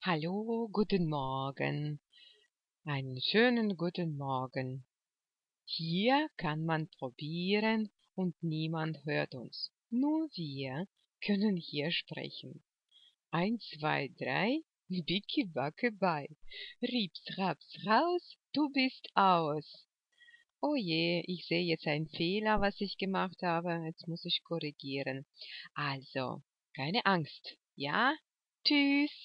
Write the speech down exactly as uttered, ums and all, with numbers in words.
Hallo, guten Morgen. Einen schönen guten Morgen. Hier kann man probieren und niemand hört uns. Nur wir können hier sprechen. Eins, zwei, drei, Bicki Backe bei. Rips, raps, raus, du bist aus. Oh je, ich sehe jetzt einen Fehler, was ich gemacht habe. Jetzt muss ich korrigieren. Also, keine Angst. Ja? Tschüss.